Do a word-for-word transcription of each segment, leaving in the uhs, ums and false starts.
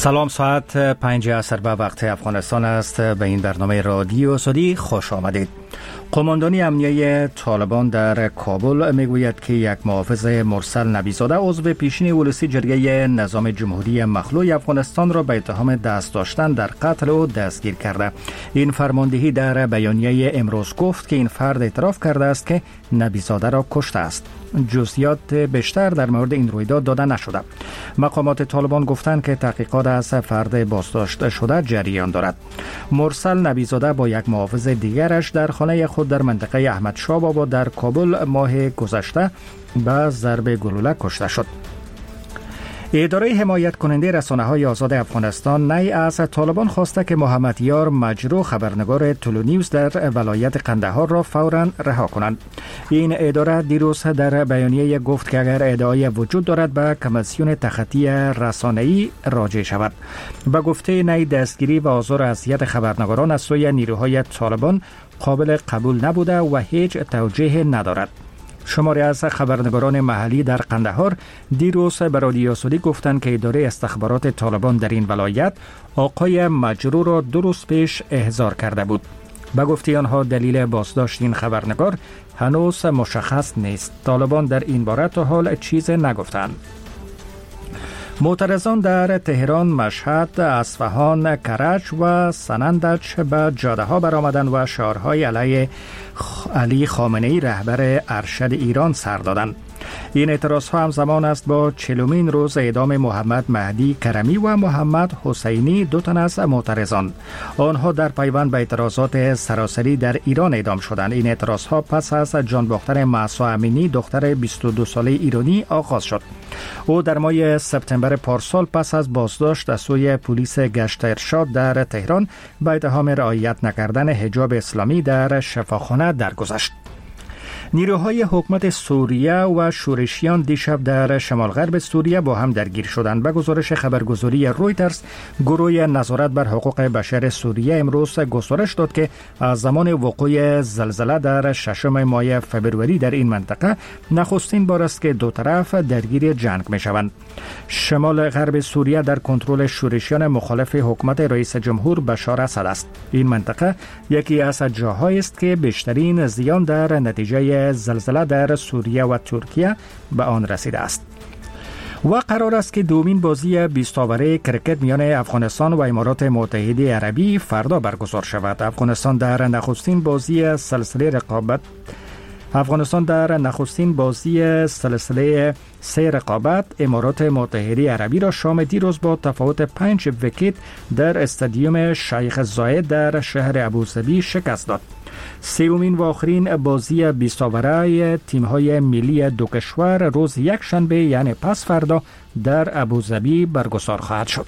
سلام، ساعت پنج عصر به وقت افغانستان است. به این برنامه رادیو آزادی خوش آمدید. قماندانی امنیه طالبان در کابل میگوید که یک محافظ مرسل نبیزاده عضو پیشین ولسی جرگه نظام جمهوری مخلوع افغانستان را به اتهام دست داشتن در قتل او دستگیر کرده. این فرماندهی در بیانیه امروز گفت که این فرد اعتراف کرده است که نبیزاده را کشته است. جزئیات بیشتر در مورد این رویداد داده نشده. مقامات طالبان گفتند که تحقیقات از فرد بازداشت شده جریان دارد. مرسل نبیزاده با یک محافظ دیگرش در خانه خود در منطقه احمد شاه بابا در کابل ماه گذشته به ضرب گلوله کشته شد. اداره حمایت کننده رسانه های آزاد افغانستان نی از طالبان خواسته که محمد یار مجروح خبرنگار تلو نیوز در ولایت قندهار را فوراً رها کنند. این اداره دیروز در بیانیه گفت که اگر ادعای وجود دارد به کمیسیون تخطی رسانه‌ای راجع شود. به گفته نی دستگیری و آزار و اذیت خبرنگاران از سوی نیروهای طالبان قابل قبول نبوده و هیچ توجیه ندارد. شماری از خبرنگاران محلی در قندهار دیروز به رادیو آزادی گفتند که اداره استخبارات طالبان در این ولایت آقای مجروح را دو روز پیش احضار کرده بود. به گفته آنها دلیل بازداشت این خبرنگار هنوز مشخص نیست. طالبان در این باره تا حال چیز نگفتند. معترضان در تهران، مشهد، اصفهان، کرج و سنندج به جاده ها برآمدند و شعارهای علیه علی خامنه‌ای رهبر ارشد ایران سر دادند. این اعتراض ها همزمان است با چهلمین روز اعدام محمد مهدی کرمی و محمد حسینی، دو تن از معترضان. آنها در پیوند به اعتراضات سراسری در ایران اعدام شدند. این اعتراض ها پس از جان باختن مهسا امینی دختر بیست و دو ساله ایرانی آغاز شد. او در ماه سپتامبر پارسال پس از بازداشت از سوی پلیس گشت ارشاد در تهران به اتهام رعایت نکردن حجاب اسلامی در شفاخانه درگذشت. نیروهای حکومت سوریه و شورشیان دیشب در شمال غرب سوریه با هم درگیر شدند. به گزارش خبرگزاری رویترز، گروه نظارت بر حقوق بشر سوریه امروز گزارش داد که از زمان وقوع زلزله در ششم ماه فبروری در این منطقه نخستین بار است که دو طرف درگیر جنگ می شوند. شمال غرب سوریه در کنترل شورشیان مخالف حکومت رئیس جمهور بشار اسد است. این منطقه یکی از جاهایی است که بیشترین زیان در نتیجه زلزله در سوریه و ترکیه به آن رسیده است. و قرار است که دومین بازی بیست اوره کرکت میان افغانستان و امارات متحده عربی فردا برگزار شود. افغانستان در نخستین بازی سلسله رقابت افغانستان در نخستین بازی سلسله سه رقابت امارات متحده عربی را شام دیروز با تفاوت پنج ویکت در استادیوم شیخ زاید در شهر ابوظبی شکست داد. سومین و آخرین بازی بیست اوره تیم‌های ملی دو کشور روز یک شنبه یعنی پس فردا در ابوظبی برگزار خواهد شد.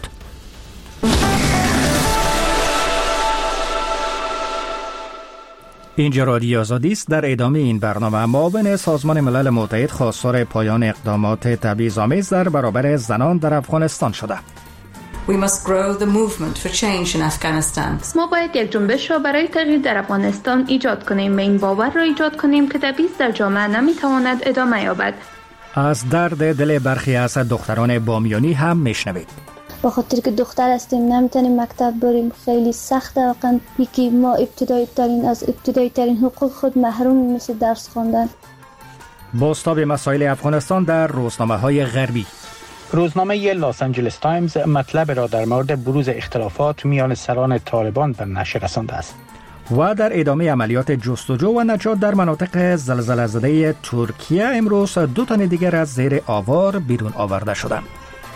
اینجا رادیو آزادی است. در ادامه این برنامه، معاون سازمان ملل متحد خواستار پایان اقدامات تبعیض‌آمیز در برابر زنان در افغانستان شده. We must grow the movement for change in Afghanistan. ما باید یک جنبش را برای تغییر در افغانستان ایجاد کنیم و این باور را ایجاد کنیم که تبعیض در جامعه نمیتواند ادامه یابد. از درد دل برخی از دختران بامیانی هم میشنوید. با خاطر که دختر هستیم نمیتونیم مکتب بریم، خیلی سخته واقعا. یکی ما ابتدایی ترین از ابتدایی ترین حقوق خود محروم مثل درس خواندن. بازتاب مسائل افغانستان در روزنامه های غربی. روزنامه لاس آنجلس تایمز مطلب را در مورد بروز اختلافات میان سران طالبان به نشر رسانده است. و در ادامه عملیات جستجو و نجات در مناطق زلزله زده ترکیه امروز دو تن دیگر از زیر آوار بیرون آورده شدند.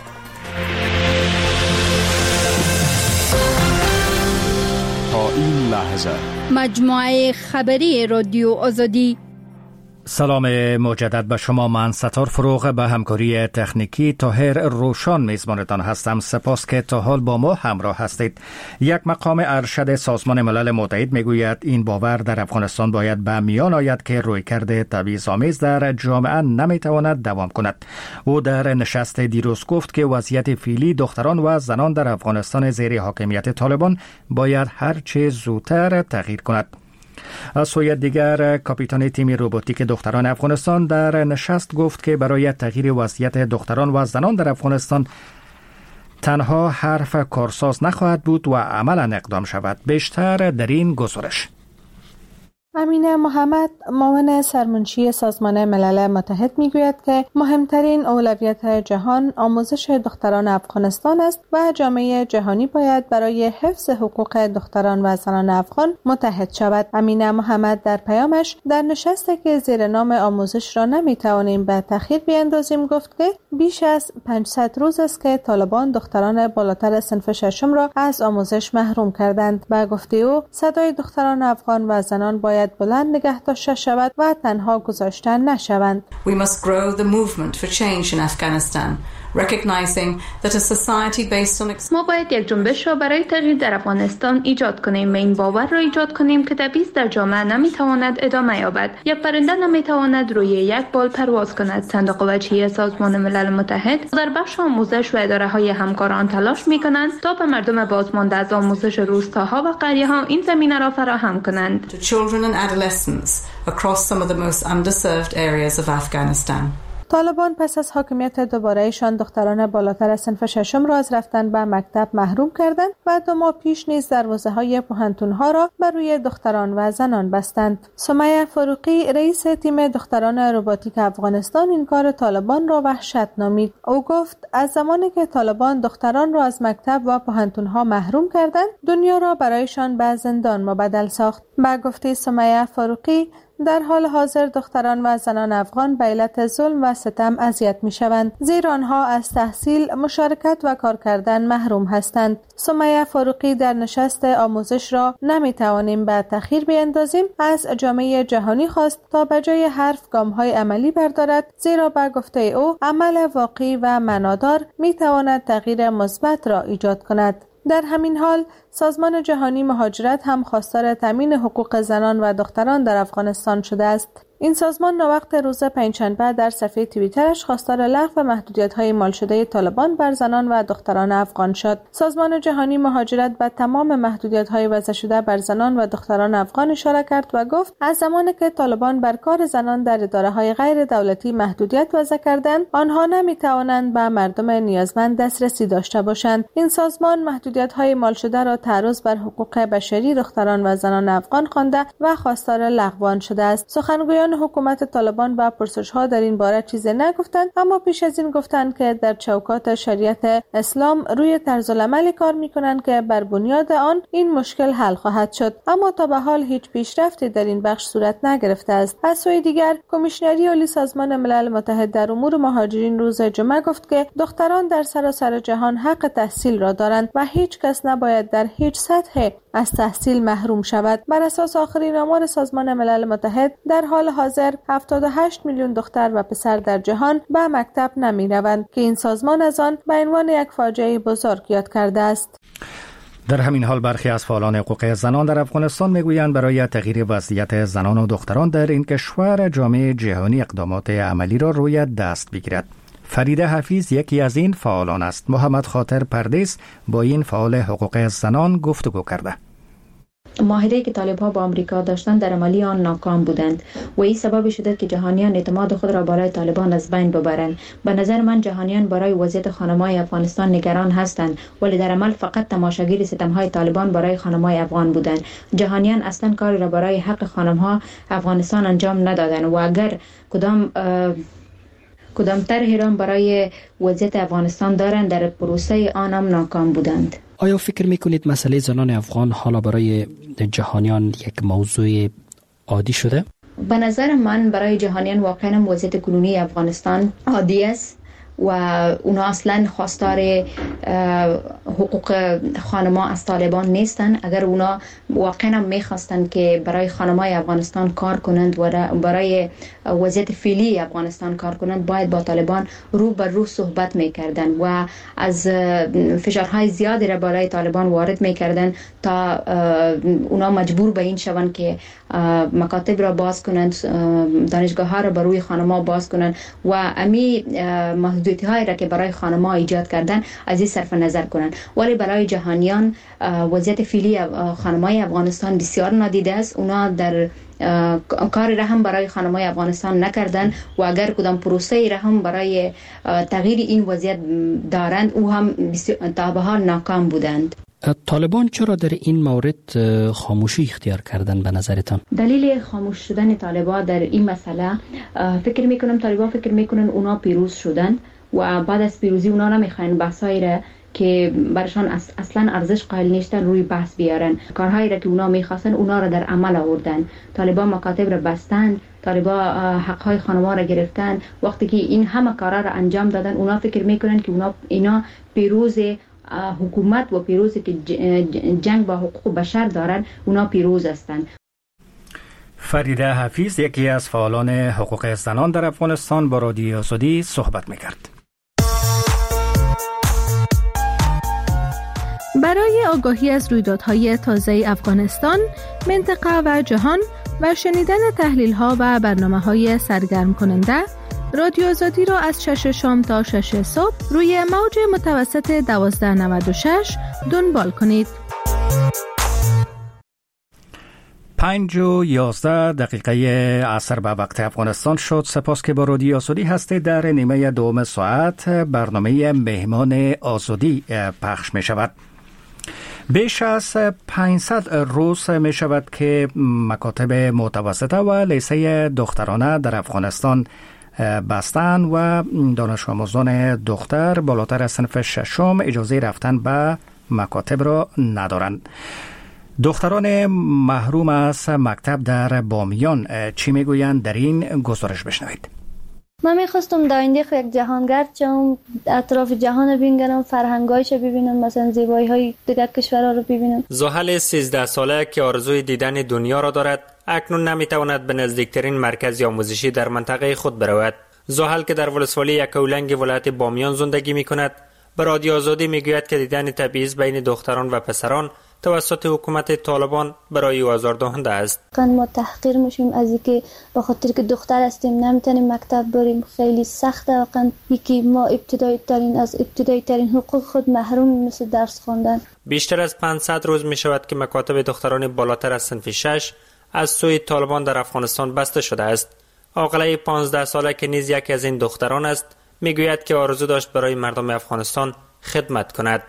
تا این لحظه مجموعه خبری رادیو آزادی. سلام مجدد به شما. من ستار فروغ به همکاری تکنیکی طاهر روشان میزبانتان هستم. سپاس که تا حال با ما همراه هستید. یک مقام ارشد سازمان ملل متحد میگوید این باور در افغانستان باید به میان آید که رویکرد تبعیض‌آمیز در جامعه نمیتواند دوام کند. او در نشست دیروز گفت که وضعیت فعلی دختران و زنان در افغانستان زیر حاکمیت طالبان باید هر چه زودتر تغییر کند. از سوی دیگر کاپیتان تیم روباتیک دختران افغانستان در نشست گفت که برای تغییر وضعیت دختران و زنان در افغانستان تنها حرف کارساز نخواهد بود و عملاً اقدام شود. بیشتر در این گزارش. امینه محمد معاون سرمنشی سازمان ملل متحد میگوید که مهمترین اولویت جهان آموزش دختران افغانستان است و جامعه جهانی باید برای حفظ حقوق دختران و زنان افغان متحد شود. امینه محمد در پیامش در نشستی که زیر نام آموزش را نمیتوانیم به تأخیر بیاندازیم گفت که بیش از پانصد روز است که طالبان دختران بالاتر صنف ششم را از آموزش محروم کردند. به گفته او صدای دختران افغان و زنان باید بلند نگه داشته شود و تنها گذاشته نشوند. We must grow the movement for change in Afghanistan, recognizing that a society based on ما باید یک جنبش را برای تغییر در افغانستان ایجاد کنیم و این باور را ایجاد کنیم که تبعیض در جامعه نمیتواند ادامه یابد. یک پرنده نمیتواند روی یک بال پرواز کند. صندوق وجهی سازمان ملل متحد در بخش آموزش و اداره های همکاران تلاش میکنند تا به مردم بازمانده از آموزش روستاها و قریه ها این زمینه را فراهم کنند. to children and adolescents across some of the most underserved areas of Afghanistan. طالبان پس از حاکمیت دوباره‌شان دختران بالاتر از صنف ششم را از رفتن به مکتب محروم کردند و دو ماه پیش نیز دروازه‌های پوهنتون‌ها را بر روی دختران و زنان بستند. سمیه فاروقی رئیس تیم دختران رباتیک افغانستان این کار طالبان را وحشت نامید. او گفت از زمانی که طالبان دختران را از مکتب و پوهنتون‌ها محروم کردند، دنیا را برایشان به زندان مبدل ساخت. به گفته سمیه فاروقی در حال حاضر دختران و زنان افغان به علت ظلم و ستم اذیت می‌شوند، زیرا آنها از تحصیل، مشارکت و کار کردن محروم هستند. سمیه فاروقی در نشست آموزش را نمی‌توانیم به تأخیر بیاندازیم از جامعه جهانی خواست تا به جای حرف گام‌های عملی بردارد، زیرا به گفته او عمل واقعی و معنادار می‌تواند تغییر مثبت را ایجاد کند. در همین حال سازمان جهانی مهاجرت هم خواستار تامین حقوق زنان و دختران در افغانستان شده است. این سازمان نوقت روز پنجشنبه در صفحه توییترش خواستار لغو محدودیت‌های اعمال شده طالبان بر زنان و دختران افغان شد. سازمان جهانی مهاجرت به تمام محدودیت‌های وضع شده بر زنان و دختران افغان اشاره کرد و گفت از زمانی که طالبان بر کار زنان در اداره‌های غیر دولتی محدودیت وضع کردند، آنها نمی‌توانند به مردم نیازمند دسترسی داشته باشند. این سازمان محدودیت‌های اعمال شده را تعرض بر حقوق بشری دختران و زنان افغان خوانده و خواستار لغو آن شده است. سخنگویان حکومت طالبان با پرسش‌ها در این باره چیزی نگفتند، اما پیش از این گفتند که در چوکات شریعت اسلام روی طرز العملی کار می‌کنند که بر بنیاد آن این مشکل حل خواهد شد، اما تا به حال هیچ پیشرفتی در این بخش صورت نگرفته است. از سوی دیگر کمیشنری عالی سازمان ملل متحد در امور مهاجرین روز جمعه گفت که دختران در سراسر جهان حق تحصیل را دارند و هیچ کس نباید در هیچ سطح از تحصیل محروم شود. بر اساس آخرین آمار سازمان ملل متحد در حال حاضر هفتاد و هشت میلیون دختر و پسر در جهان به مکتب نمی روند که این سازمان از آن به عنوان یک فاجعه بزرگ یاد کرده است. در همین حال برخی از فعالان حقوق زنان در افغانستان میگویند برای تغییر وضعیت زنان و دختران در این کشور جامعه جهانی اقدامات عملی را روی دست بگیرد. فریده حفیظ یکی از این فعالان است. محمد خاطر پردیس با این فعال حقوق زنان گفتگو کرده. معاهده‌ای که طالب‌ها با آمریکا داشتند در عملی آن ناکام بودند و این سبب شده که جهانیان اعتماد خود را برای طالبان از بین ببرند. به نظر من جهانیان برای وضعیت خانم‌های افغانستان نگران هستند، ولی در عمل فقط تماشاگر ستم‌های طالبان برای خانم‌های افغان بودند. جهانیان اصلا کاری را برای حق خانم‌ها افغانستان انجام ندادند و اگر کدام کدام طرحی را برای وضعیت افغانستان دارند در پروسه آن هم ناکام بودند. آیا فکر میکنید مسئله زنان افغان حالا برای جهانیان یک موضوع عادی شده؟ به نظر من برای جهانیان واقعا وضعیت کنونی افغانستان عادی است و اونا اصلا خواستار حقوق خانم‌ها از طالبان نیستن. اگر اونا واقعا میخواستند که برای خانم‌های افغانستان کار کنند و برای وضعیت فعلی افغانستان کار کنند، باید با طالبان رو بر رو صحبت میکردن و از فشارهای زیادی را برای طالبان وارد میکردن تا اونا مجبور به این شوند که مکاتب را باز کنند، دانشگاه‌ها را بر روی خانم‌ها باز کنند و امی محدودیت‌هایی را که برای خانم‌ها ایجاد کردن از این صرف نظر کنند. ولی برای جهانیان وضعیت فعلی خانم‌های افغانستان بسیار نادیده است. اونا در کاری را هم برای خانم‌های افغانستان نکردن و اگر کدام پروسه‌ای را هم برای تغییر این وضعیت دارند او هم تا به حال ناکام بودند. طالبان چرا در این مورد خاموشی اختیار کردن به نظرتان؟ دلیل خاموش شدن طالبان در این مسئله فکر میکنم طالبان فکر میکنن اونا پیروز شدن و بعد از پیروزی اونا نمیخواین بحثایی را که برشان اصلا ارزش قائل نیستن روی بحث بیارن. کارهایی را که اونا میخواستن اونا را در عمل آوردن. طالبان مکاتب را بستن، طالبان حقهای خانم‌ها را گرفتن. وقتی که این همه کارا را انجام دادن اونا فکر میکنن که اونا اینا پیروز حکومت و پیروزی که جنگ با حقوق بشر دارن اونا پیروز هستند. فریده حفیظ یکی از فعالان حقوق زنان در افغانستان با رادیو آزادی صحبت میکرد. برای آگاهی از رویدادهای تازه افغانستان، منطقه و جهان و شنیدن تحلیل‌ها و برنامه‌های سرگرم کننده، رادیو آزادی را از شش شام تا شش صبح روی موج متوسط دوازده نود و شش دنبال کنید. پنج و یازده دقیقه عصر به وقت افغانستان شد. سپاس که با رادیو آزادی هستید. در نیمه دوم ساعت برنامه مهمان آزادی پخش می شود. بیش از پانصد روز می شود که مکاتب متوسطه و لیسه دخترانه در افغانستان بستن و دانش آموزان دختر بالاتر از صنف ششم اجازه رفتن به مکاتب را ندارند. دختران محروم از مکتب در بامیان چی میگویند؟ در این گزارش بشنوید. من میخواستم در آینده یک جهانگرد شم، اطراف جهان رو ببینم، فرهنگایش رو ببینم، مثلا زیبایی های دیگر کشورها رو ببینم. زحل سیزده ساله که آرزوی دیدن دنیا را دارد اکنون نمیتواند به نزدیکترین مرکز آموزشی در منطقه خود برود. زحل که در ولسوالی یکاولنگ ولایت بامیان زندگی میکند به رادیو آزادی میگوید که دیدن تبعیض بین دختران و پسران توسط حکومت طالبان برای او آزاردهنده است. ما تحقیر میشیم از اینکه به خاطر که دختر هستیم نمیتونیم مکتب بریم. خیلی سخته واقعا یکی ما ابتدایی ترین از ابتدایی ترین حقوق خود محروم مثل درس خواندن. بیشتر از پانصد روز می شود که مکاتب دختران بالاتر از صنف شش از سوی طالبان در افغانستان بسته شده است. عاقله پانزده ساله که نیز یکی از این دختران است میگوید که آرزو داشت برای مردم افغانستان خدمت کند،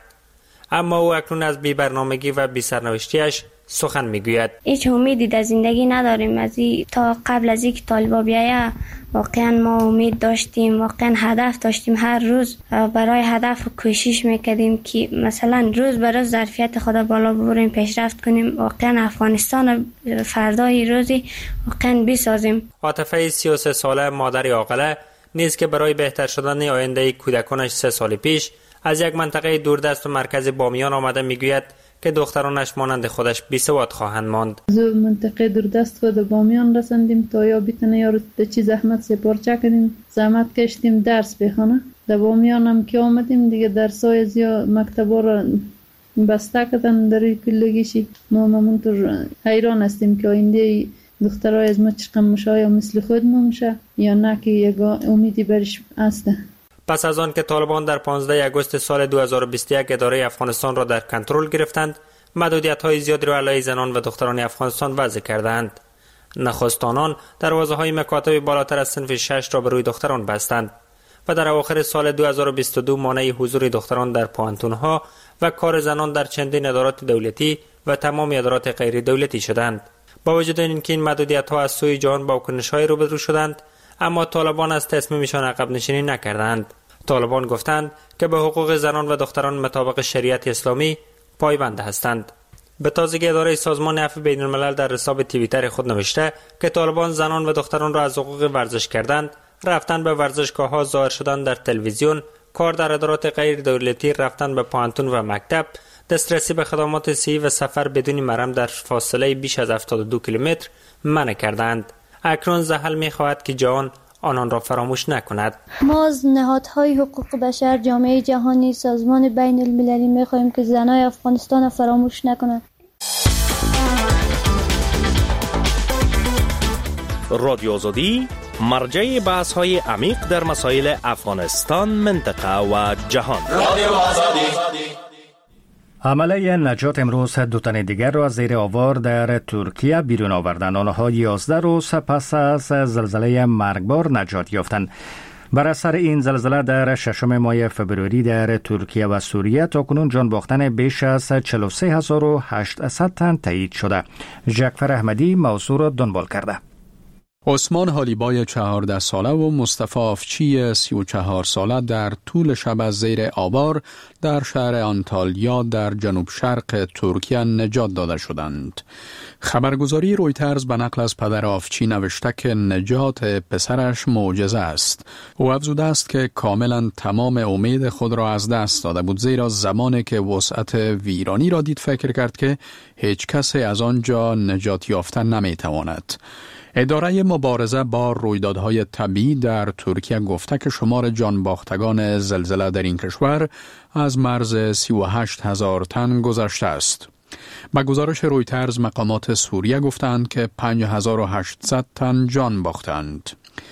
اما او اکنون از بی برنامگی و بی سرنوشتیش سخن میگوید. هیچ امیدی در زندگی نداریم از این. تا قبل از اینکه طالبا بیایه واقعا ما امید داشتیم، واقعا هدف داشتیم، هر روز برای هدف کوشش میکردیم که مثلا روز به روز ظرفیت خود بالا ببریم، پیشرفت کنیم، واقعا افغانستان فردای روزی واقعا بسازیم. عاطفه سی و سه ساله مادر عاقله نیز که برای بهتر شدن آینده کودکانش سه سال پیش از یک منطقه دوردست و مرکز بامیان آمده میگوید که دخترانش مانند خودش بی سواد خواهند ماند. از منطقه دوردست خود بامیان رسیدیم تا یا بتونه یا رو چی زحمت سپارچه کردیم، زحمت کشتیم درس بخونه. در بامیان هم که آمدیم دیگه درسای زیا مکتبا را بسته کردن در کلگیشی. ما همونطور حیران هستیم که آینده دخترای از ما چقدر میشه، یا مثل خود ما میشه یا نه که یک امیدی برش هست. پس از آن که طالبان در پانزده آگوست سال دو هزار و بیست و یک اداره افغانستان را در کنترل گرفتند، محدودیت‌های زیادی را علیه زنان و دختران افغانستان وضع کردند. نخست آنان دروازه‌های مکاتب بالاتر از صنف شش را به روی دختران بستند و در اواخر سال دو هزار و بیست و دو مانع حضور دختران در پوهنتون‌ها و کار زنان در چندین ادارات دولتی و تمام ادارات غیر دولتی شدند. با وجود اینکه این محدودیت‌ها از سوی جهان با واکنش‌های روبرو شدند، اما طالبان از تصمیمشان عقب نشینی نکردند. طالبان گفتند که به حقوق زنان و دختران مطابق شریعت اسلامی پایبند هستند. به تازگی اداره سازمان عفو بین الملل در حساب توییتر خود نوشته که طالبان زنان و دختران را از حقوق ورزش کردند، رفتن به ورزشگاه‌ها، ظاهر شدن در تلویزیون، کار در ادارات غیر دولتی، رفتن به پوهنتون و مکتب، دسترسی به خدمات صحی و سفر بدون محرم در فاصله بیش از هفتاد و دو کیلومتر منع کردند. اکنون زحل می‌خواهد که جهان آنان را فراموش نکند. ما از نهادهای حقوق بشر، جامعه جهانی، سازمان بین المللی می‌خواهیم که زنای افغانستان را فراموش نکنند. رادیو آزادی مرجع بحث‌های عمیق در مسائل افغانستان، منطقه و جهان. رادیو آزادی عمله نجات امروز دو تن دیگر را زیر آوار در ترکیه بیرون آوردند. آنها یازده روز پس از زلزله مرگبار نجات یافتند. بر اثر این زلزله در ششم ماه فبروری در ترکیه و سوریه تاکنون جان باختن بیش از چهل و سه هزار و هشتصد تن تایید شده. جعفر احمدی موضوع را دنبال کرده. عثمان حالیبای چهارده ساله و مصطفی آفچی سی و چهار ساله در طول شب از زیر آوار در شهر آنتالیا در جنوب شرق ترکیه نجات داده شدند. خبرگزاری رویترز به نقل از پدر آفچی نوشته که نجات پسرش معجزه است. او افزوده است که کاملا تمام امید خود را از دست داده بود، زیرا زمانی که وسعت ویرانی را دید فکر کرد که هیچ کسی از آنجا نجات یافتن نمیتواند. اداره مبارزه با رویدادهای طبیعی در ترکیه گفته که شمار جان باختگان زلزله در این کشور از مرز سی و هشت هزار تن گذشته است. با گزارش رویترز مقامات سوریه گفتند که پنج هزار و هشتصد تن جان باختند.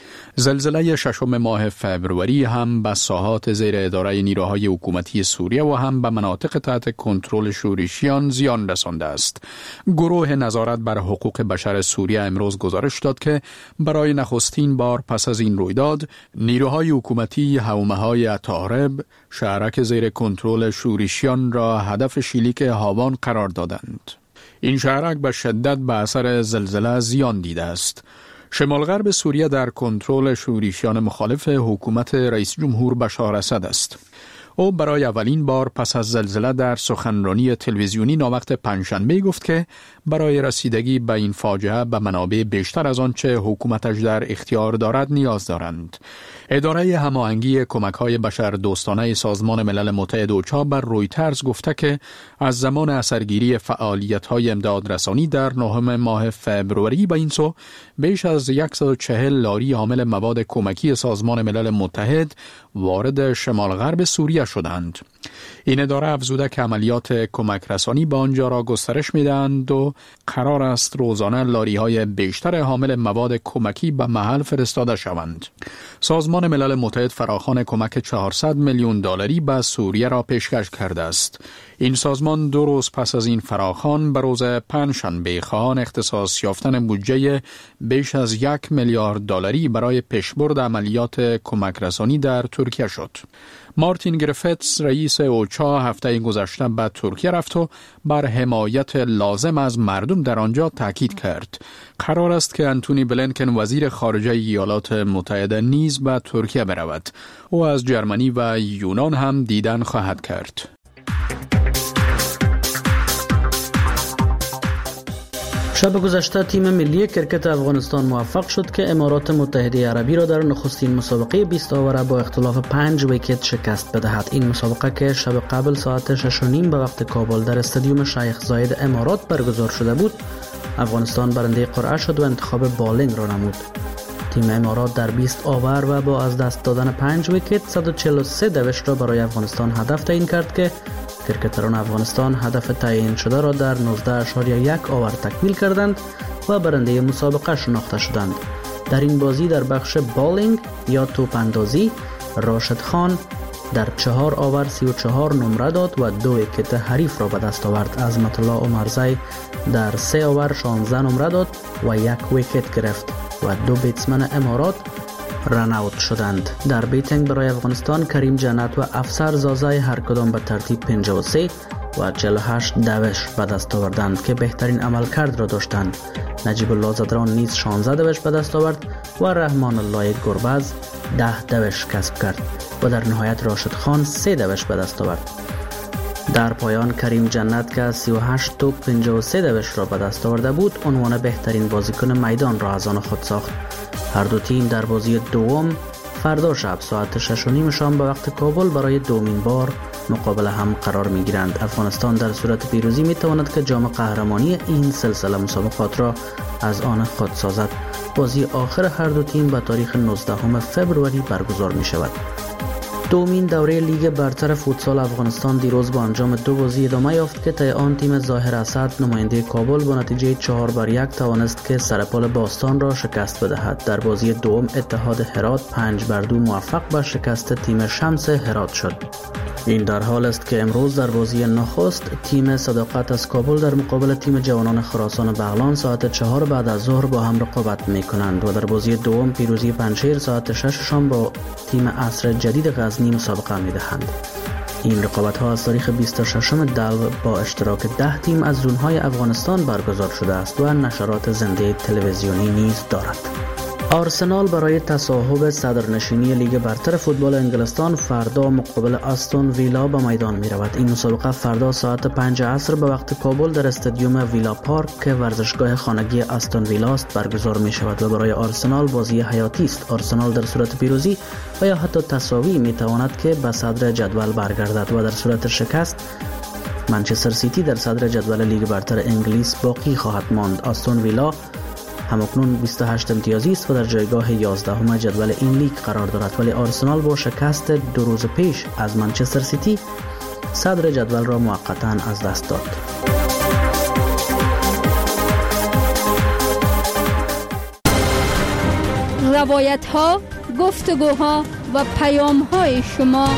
زلزله ششم ماه فبروری هم به ساحات زیر اداره نیروهای حکومتی سوریه و هم به مناطق تحت کنترل شورشیان زیان رسانده است. گروه نظارت بر حقوق بشر سوریه امروز گزارش داد که برای نخستین بار پس از این رویداد نیروهای حکومتی حومه‌های اتارب شهرک زیر کنترل شورشیان را هدف شلیک هاوان قرار دادند. این شهرک به شدت به اثر زلزله زیان دیده است. شمال غرب سوریه در کنترل شورشیان مخالف حکومت رئیس جمهور بشار اسد است. او برای اولین بار پس از زلزله در سخنرانی تلویزیونی ناوقت پنجشنبه گفت که برای رسیدگی به این فاجعه به منابع بیشتر از آنچه حکومتش در اختیار دارد نیاز دارند. اداره هماهنگی کمک‌های بشردوستانه سازمان ملل متحد اوچا بر رویترز گفته که از زمان اثرگیری فعالیت‌های امدادرسانی در نهم ماه فبروری به این سو بیش از صد و چهل لاری حامل مواد کمکی سازمان ملل متحد وارد شمال غرب سوریه شدند. این اداره افزوده که عملیات کمک رسانی به آنجا را گسترش می‌دهند و قرار است روزانه لاری‌های بیشتر حامل مواد کمکی به محل فرستاده شوند. سازمان ملل متحد فراخوان کمک چهارصد میلیون دلاری به سوریه را پیشکش کرده است. این سازمان دو روز پس از این فراخوان به روز پنجشنبه خواهان اختصاص یافتن بودجه بیش از یک میلیارد دلاری برای پیشبرد عملیات کمک رسانی در ترکیه شد. مارتین گریفتس رئیس اوچا هفته گذشته به ترکیه رفت و بر حمایت لازم از مردم در آنجا تاکید کرد. قرار است که انتونی بلینکن وزیر خارجه ایالات متحده نیز به ترکیه برود. او از جرمنی و یونان هم دیدن خواهد کرد. شب گذشته تیم ملی کرکت افغانستان موفق شد که امارات متحده عربی را در نخستین مسابقه بیست آوره با اختلاف پنج ویکت شکست بدهد. این مسابقه که شب قبل ساعت شش و نیم به وقت کابل در استادیوم شیخ زاید امارات برگزار شده بود، افغانستان برنده قرعه شد و انتخاب بالینگ را نمود. تیم امارات در بیست آور و با از دست دادن پنج ویکت صد و چهل و سه دوش را برای افغانستان هدف تعیین کرد که کرکتران افغانستان هدف تعیین شده را در نوزده اشاریه یک آور تکمیل کردند و برنده مسابقه شناخته شدند. در این بازی در بخش بالینگ یا توپ اندازی راشد خان در چهار آور سی و چهار نمره داد و دو ویکت حریف را به دست آورد. عظمت الله عمرزی در سه آور شانزده نمره داد و یک ویکت گرفت و دو بیتسمن امارات رن اوت شدند. در بیتینگ برای افغانستان کریم جنت و افسر زازای هر کدام به ترتیب پنجاه و سه و چهل و هشت دوش به دست آوردند که بهترین عملکرد را داشتند. نجیب الله زدران نیز شانزده دوش به دست آورد و رحمان الله گربز ده دوش کسب کرد و در نهایت راشد خان سه دوش به دست آورد. در پایان کریم جنت که سی و هشت توپ پنجاه و سه دوش را به دست آورده بود عنوان بهترین بازیکن میدان را از آن خود ساخت. هر دو تیم در بازی دوم فردا شب ساعت شش و نیم شام به وقت کابل برای دومین بار مقابل هم قرار می گیرند. افغانستان در صورت پیروزی می تواند که جام قهرمانی این سلسله مسابقات را از آن خود سازد. بازی آخر هر دو تیم به تاریخ نوزدهم فوریه برگزار می شود. دومین دوره لیگ برتر فوتسال افغانستان دیروز با انجام دو بازی ادامه یافت که طی آن تیم ظاهر اسد نماینده کابل با نتیجه چهار بر یک توانست که سرپال باستان را شکست بدهد. در بازی دوم اتحاد هرات پنج بر دو موفق به شکست تیم شمس هرات شد. این در حال است که امروز در بازی نخست تیم صداقت از کابل در مقابل تیم جوانان خراسان بغلان ساعت چهار بعد از ظهر با هم رقابت می کنند و در بازی دوم پیروزی پنجشیر ساعت شش شام با تیم عصر جدید غزنی مسابقه می دهند. این رقابت ها از تاریخ بیست و ششم دلو با اشتراک ده تیم از زونهای افغانستان برگزار شده است و نشرات زنده تلویزیونی نیز دارد. آرسنال برای تصاحب صدرنشینی لیگ برتر فوتبال انگلستان فردا مقابل استون ویلا به میدان می رود. این مسابقه فردا ساعت پنج عصر به وقت کابل در استادیوم ویلا پارک که ورزشگاه خانگی استون ویلا است برگزار می شود و برای آرسنال بازی حیاتی است. آرسنال در صورت پیروزی و یا حتی تساوی می تواند که به صدر جدول برگردد و در صورت شکست منچستر سیتی در صدر جدول لیگ برتر انگلیس باقی خواهد ماند. استون ویلا همکنون بیست و هشت امتیازی است و در جایگاه یازدهم جدول این لیگ قرار دارد، ولی آرسنال با شکست دو روز پیش از منچستر سیتی صدر جدول را موقتاً از دست داد. روایت ها، گفتگوها و پیام های شما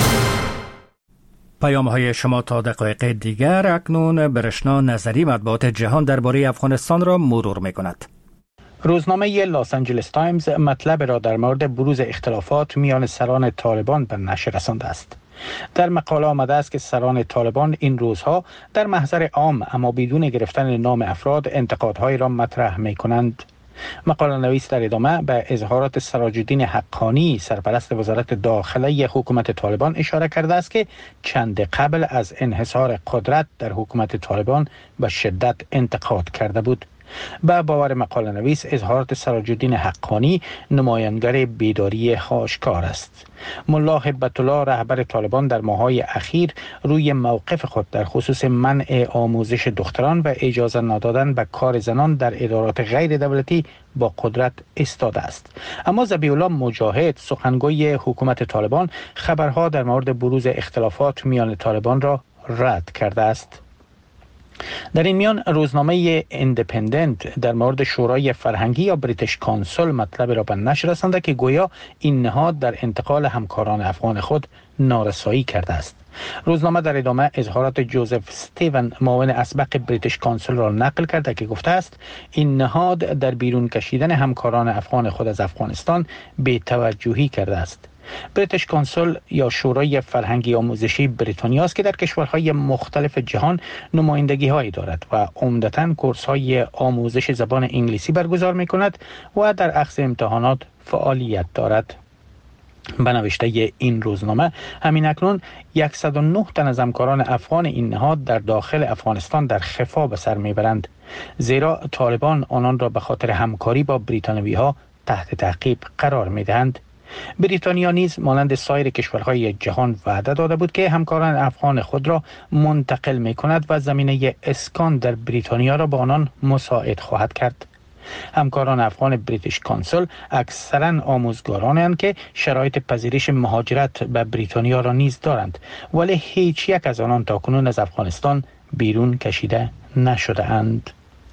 پیام های شما تا دقایق دیگر. اکنون برشنا نظری مطبوعات جهان درباره افغانستان را مرور می کند. روزنامه لاس آنجلس تایمز مطلب را در مورد بروز اختلافات میان سران طالبان به نشر رسانده است. در مقاله آمده است که سران طالبان این روزها در محضر عام اما بدون گرفتن نام افراد انتقادهای را مطرح می کنند. مقاله نویس در ادامه به اظهارات سراج الدین حقانی سرپرست وزارت داخله حکومت طالبان اشاره کرده است که چند قبل از انحصار قدرت در حکومت طالبان به شدت انتقاد کرده بود. به باور مقاله نویس اظهارات سراج الدین حقانی نمایانگر بیداری آشکار است. ملا هبت الله رهبر طالبان در ماه‌های اخیر روی موقف خود در خصوص منع آموزش دختران و اجازه ندادن به کار زنان در ادارات غیر دولتی با قدرت ایستاده است. اما ذبیح الله مجاهد سخنگوی حکومت طالبان خبرها در مورد بروز اختلافات میان طالبان را رد کرده است. در این میان روزنامه ایندیپندنت در مورد شورای فرهنگی یا بریتیش کانسل مطلب را به نشر رسانده که گویا این نهاد در انتقال همکاران افغان خود نارسایی کرده است. روزنامه در ادامه اظهارات جوزف استیون معاون اسبق بریتیش کانسل را نقل کرده که گفته است این نهاد در بیرون کشیدن همکاران افغان خود از افغانستان بی‌توجهی کرده است. بریتیش کانسل یا شورای فرهنگی آموزشی بریتانیا است که در کشورهای مختلف جهان نمایندگی هایی دارد و عمدتاً کورس های آموزش زبان انگلیسی برگزار می کند و در اخذ امتحانات فعالیت دارد. به نوشته این روزنامه همین اکنون صد و نه تن از همکاران افغان این نهاد در داخل افغانستان در خفا به سر میبرند، زیرا طالبان آنان را به خاطر همکاری با بریتانوی ها تحت تعقیب قرار میدهند. بریتانیا نیز مانند سایر کشورهای جهان وعده داده بود که همکاران افغان خود را منتقل می کند و زمینه اسکان در بریتانیا را به آنان مساعد خواهد کرد. همکاران افغان بریتیش کانسل اکثرا آموزگارانند که شرایط پذیرش مهاجرت به بریتانیا را نیز دارند، ولی هیچ یک از آنان تاکنون از افغانستان بیرون کشیده نشده اند.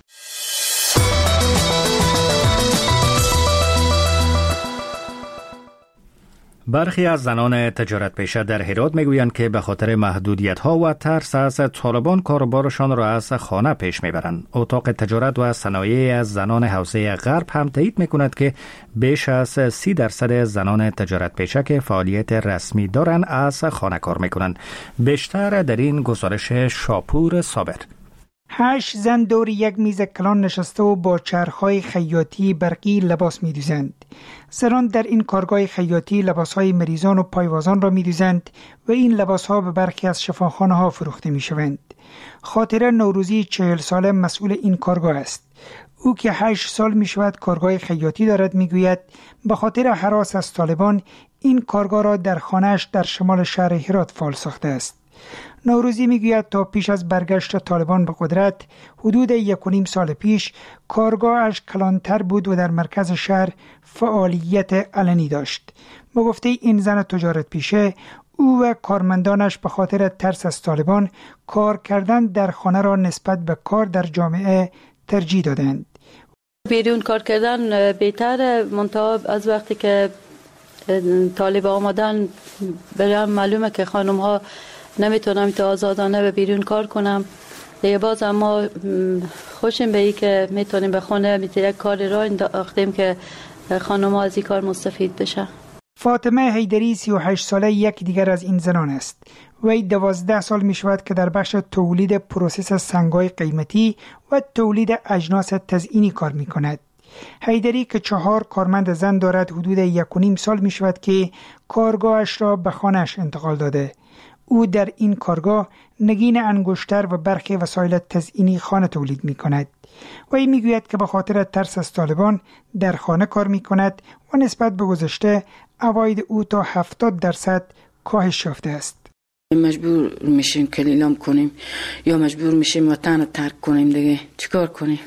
برخی از زنان تجارت پیشه در هرات میگویند که به خاطر محدودیت‌ها و ترس از طالبان کاروبارشان را از خانه پیش میبرند. اتاق تجارت و صنایع از زنان حوزه غرب هم تایید میکند که بیش از سی درصد زنان تجارت پیشه که فعالیت رسمی دارند از خانه کار میکنند. بیشتر در این گزارش شاپور صابر. هشت زن دور یک میز کلان نشسته و با چرخهای خیاطی برقی لباس می دوزند. زنان در این کارگاه خیاطی لباسهای مریضان و پایوازان را می دوزند و این لباسها به برخی از شفاخانه ها فروخته می شوند. خاطره نوروزی چهل ساله مسئول این کارگاه است. او که هشت سال می شود کارگاه خیاطی دارد می گوید به خاطر هراس از طالبان این کارگاه را در خانه‌اش در شمال شهر هرات فعال ساخته است. نوروزی میگوید تا پیش از برگشت طالبان به قدرت حدود یک و نیم سال پیش کارگاهش کلانتر بود و در مرکز شهر فعالیت علنی داشت. به گفته این زن تجارت پیشه، او و کارمندانش به خاطر ترس از طالبان کار کردن در خانه را نسبت به کار در جامعه ترجیح دادند. بیرون کار کردن بهتره، منتها از وقتی که طالب آمدن برام معلومه که خانم ها نمیتونم تا آزادانه به بیرون کار کنم. دیگه باز اما خوشم به ای که میتونیم به خونه میتونیم یک کار را انداختیم که خانم ها از این کار مستفید بشه. فاطمه حیدری سی و هشت ساله یک دیگر از این زنان است. وی دوازده سال می شود که در بخش تولید پروسس سنگ‌های قیمتی و تولید اجناس تزئینی کار می کند. حیدری که چهار کارمند زن دارد حدود یک و نیم سال می شود که کارگاهش را به خانه‌اش انتقال داده. او در این کارگاه نگین انگشتر و برخی وسایل تزئینی خانه تولید می کند. وی می گوید که به خاطر ترس از طالبان در خانه کار می کند و نسبت به گذشته عواید او تا هفتاد درصد کاهش یافته است. مجبور میشیم که لیلام کنیم یا مجبور میشیم وطن ترک کنیم دیگه. چیکار کنیم؟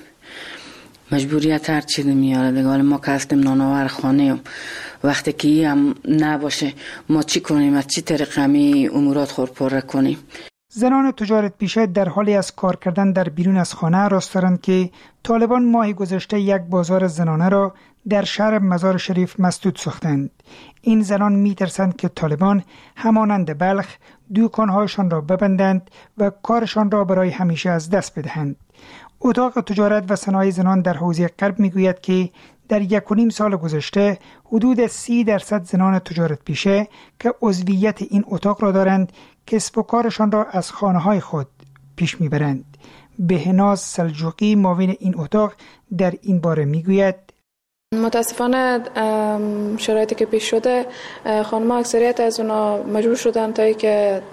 مجبوریت هر چی میاره دیگه. حالا ما که هستیم نانآور خانه، وقتی که هم نباشه ما چی کنیم؟ از چی طریق همی امورات خور پر کنیم؟ زنان تجارت پیشه در حالی از کار کردن در بیرون از خانه راست دارند که طالبان ماه گذشته یک بازار زنانه را در شهر مزار شریف مسدود ساختند. این زنان می ترسند که طالبان همانند بلخ دوکانهایشان را ببندند و کارشان را برای همیشه از دست بدهند. اتاق تجارت و صنایع زنان در حوزه غرب می گوید که در یک و نیم سال گذشته حدود سی درصد زنان تجارت پیشه که عضویت این اتاق را دارند کسب و کارشان را از خانه‌های خود پیش میبرند. بهناز سلجوقی معاون این اتاق در این باره میگوید: متاسفانه شرایطی که پیش شده خانم‌ها اکثریت از اونا مجبور شدن تا که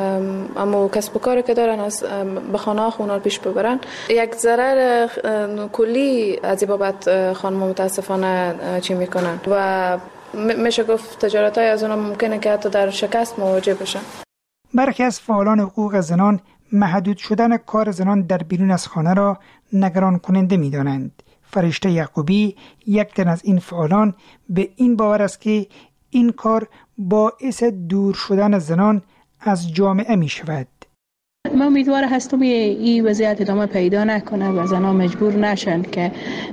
اما کسب و کاری که دارن از به خانه‌ها خونا پیش ببرن. یک ضرر کلی از این بابت خانم‌ها متاسفانه چی میکنن و میشه گفت تجارت‌های از اونا ممکنه که حتی در شکست مواجه بشن. برخی از فعالان حقوق زنان محدود شدن کار زنان در بیرون از خانه را نگران کننده می دانند. فرشته یعقوبی یک تن از این فعالان به این باور است که این کار باعث دور شدن زنان از جامعه می شود. من امیدوار هستم این وضعیت ادامه پیدا نکنه و زنان مجبور نشن که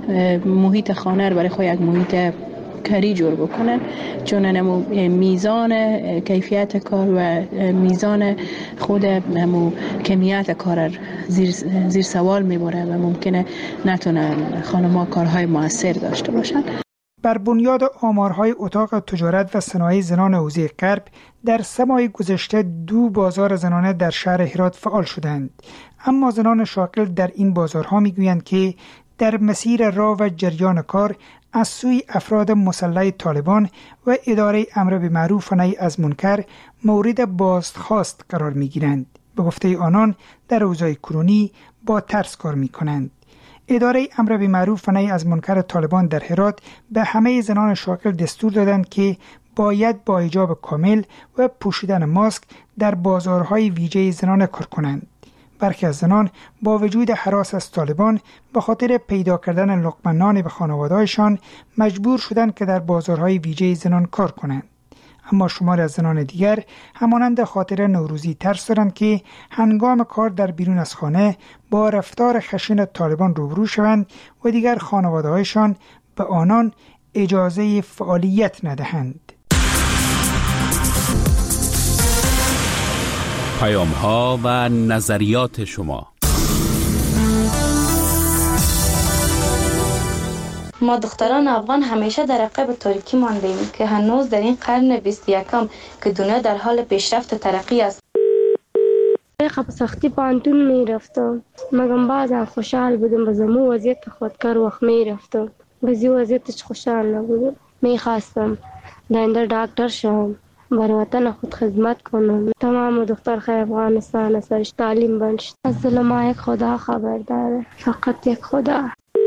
محیط خانه رو برای خود یک محیط کاری جور بکنن، چون میزان کیفیت کار و میزان خود همو کمیت کار زیر, زیر سوال میبره و ممکنه نتونن خانم‌ها کارهای مؤثر داشته باشن. بر بنیاد آمارهای اتاق تجارت و صنایع زنان حوزه غرب در سه ماه گذشته دو بازار زنانه در شهر هرات فعال شدند، اما زنان شاغل در این بازارها میگویند که در مسیر راه و جریان کار از سوی افراد مسلح طالبان و اداره امر بالمعروف و نهی از منکر مورد بازخواست قرار می گیرند. به گفته آنان در اوضاع کنونی با ترس کار می کنند. اداره امر بالمعروف و نهی از منکر طالبان در هرات به همه زنان شاغل دستور دادند که باید با حجاب کامل و پوشیدن ماسک در بازارهای ویژه زنان کار کنند. برخی از زنان با وجود هراس از طالبان به خاطر پیدا کردن لقمه نان به خانواده‌هایشان مجبور شدند که در بازارهای ویژه زنان کار کنند. اما شمار از زنان دیگر همانند خاطر نوروزی ترس دارند که هنگام کار در بیرون از خانه با رفتار خشن طالبان روبرو شوند و دیگر خانواده‌هایشان به آنان اجازه فعالیت ندهند. پیام ها و نظریات شما. ما دختران افغان همیشه در عقب تاریکی ماندیم که هنوز در این قرن بیست و یکم که دنیا در حال پیشرفت و ترقی است. خب سختی پانتون می رفتم مگم بعضا خوشحال بودم به زمو وضعیت خودکار وقت می رفتم بزی وضعیتش خوشحال نبودم. می خواستم داینده دکتر شم، برای وطن خود خدمت کنم. تمام دخترهای افغانستان از سرش تعلیم بنشت. از ظلم یک خدا خبر داره، فقط یک خدا.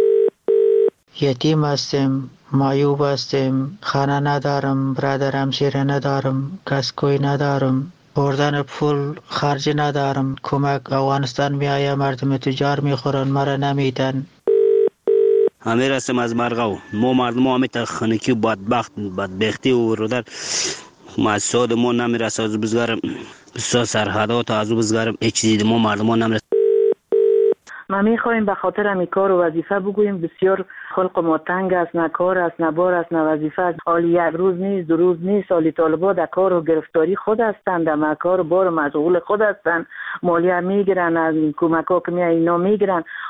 یتیم هستم، معیوب هستم، خانه ندارم، برادر همسایه ندارم، کس کوی ندارم. بردن پول خرجی ندارم. کمک افغانستان میآید، مردم تجار میخورن، مرا نمیدن. همه رسم از مرغاو ما مردم همه تخنکی و بدبخت بدبختی و رودر مسعود ما نمیرسه. از بزرگم بسیار سرحدات از بزرگم هیچ چیزی ما مردم نمیرسه. ما میخوایم به خاطر همین کار و وظیفه بگوییم بسیار خلق ما تنگ است، نه کار است، نه بار است، نه وظیفه است. حالی یک روز نیست، دو روز نیست. حالی طالبا در کار و گرفتاری خود هستند، در کار و بار و مشغول خود هستند. مالیه میگیرن، از کمک ها که میای اینا میگیرن.